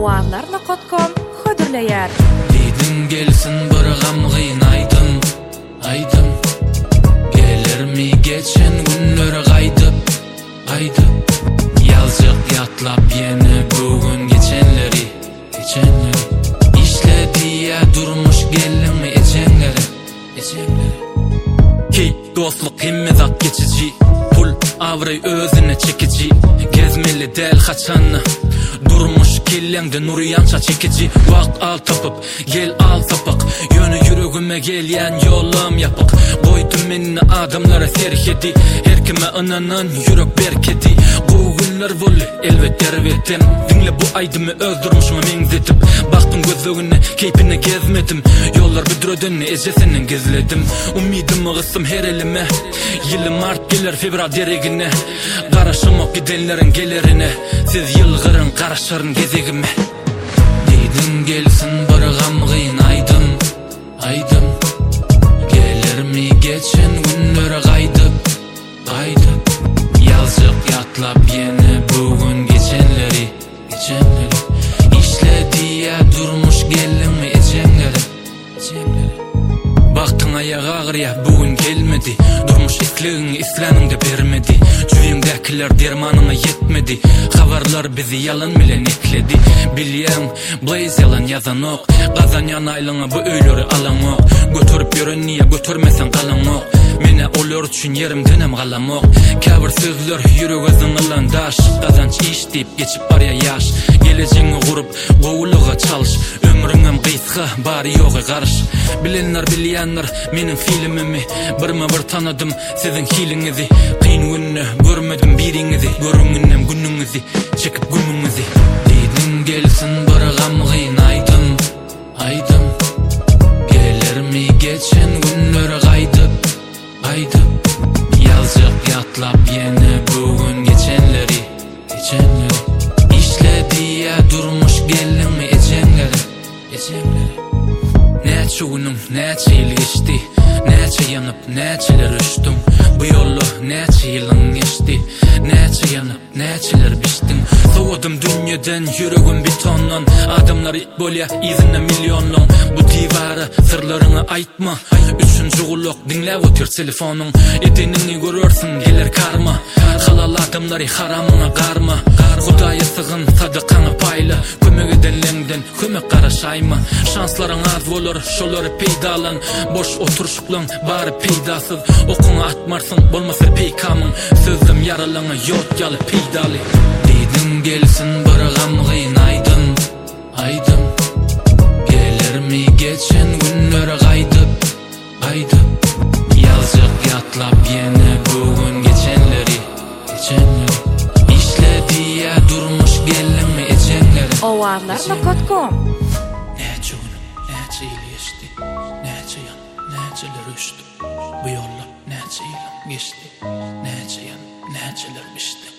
Owazlar.com hödürleýär. Diýdim gelsin bir gamgyn aýdym, aýdym. Gelermi geçen günler gaýdyp, gaýdyp. Ýaljak ýatlap ýene bugün geçenleri, geçenleri. İşledi ya durmuş gelinmi eçenleri, eçenleri. Ki dostluk hemme zat geçici, pul avray özüne çekici. Gezmeli del haçanna, durmuş kelleňde nuryança çekici. Wagt al tapıp, gel al sapık. Yönü yüregime gelýän ýolum yapık. Goýdum meni adamlara serhedi, her kime ananan yürek berkedi. Bu günler bolly elbet derwetim. Dinle bu aýdymy öldürmüşme meňzetip. Baktım gözlegine, keypine gezmedim. Yollar büdröden ejesini gizledim. Umidimi gysym her elime. Ýyly mart geler fevral deregine. Garaşamak gidenlerin gelerine. Siz ýylgyryň garaşaryň gezegime. Diýdim gelsin bir gamgyn aýdym, aýdym. Gelermi geçen günler gaýdyp, gaýdyp. Ýaljak ýatlap ýene bugün geçenleri, geçenleri. İşledi ya durmuş gelinmi eçenleri, eçenleri. Baktın ayağa ağrıya bugün gelmedi. Durmuş isliğini islanında bermedi. Cüyüngdekiler dermanına yetmedi. Havarlar bizi yalan bilen ekledi. Bilýän blaze yalan yazan ok. Gazanyan aylyňa bu öýleri alan ok. Götürüp ýören niýe götürmesen galan ok. Mene olar üçin yerimdenem galam ok. Käbir sözler ýüregiň alan daş. Gazanç iş diýip geçip barýa ýaş. Geleceğini gurup gowuluga çalış. Ömrüňem gysga bary ýogy garş. Bilenler bilýänler meniň filmimi birme bir tanadym siziň hiliňizi. Qyn günni görmedim biriňizi. Görüňinem günüňizi çekip gümüňizi. Diýdim gelsin bir gamgyn aýdym, aýdym. Gelermi geçen günler gaýdyp, gaýdyp. Ýaljak ýatlap ýene bugün geçenleri, geçenleri. İşledi ya durmuş gelinmi eçenleri, eçenleri. Näçe günüm, näçe ýyl geçdi, näçe ýanyp, näçeler öçdüm. Bu ýolda näçe ýylyň geçdi, näçe ýanyp, näçeler biçdim. Sowudum dünýeden, yüregim betondan. Adamlar it bolýa, izine milyonlaň. Bu divara sırlaryny aýtma. Üçüncü gulak dinläp otur telefonuň. Edenini görersin, gelir karma. Halal adamlary haramyna garma. Hudaýa sygyn, sadakaňa paýla. Kömek edenlerinden kömek garaşaýma. Şanslaryň az bolar, şolary peýdalan. Boş oturşuklaň bary peýdasyz. Okuňa atmarsın, bolmasa peýkamyň. Sözüm yaralaňa ýot ýaly peýdaly. Diýdim gelsin bir gamgyn aýdym, aýdym. Gelermi geçen günler gaýdyp, gaýdyp. Ýaljak ýatlap ýene bugün geçenleri, geçenleri. İşledi ya durmuş gelinmi eçenleri. Owazlar.com Näçe gün, näçe ýyl geçdi, näçe ýan, näçeler öçdi. Bu ýolda näçe ýyl geçdi, näçe ýan, näçeler biçdi.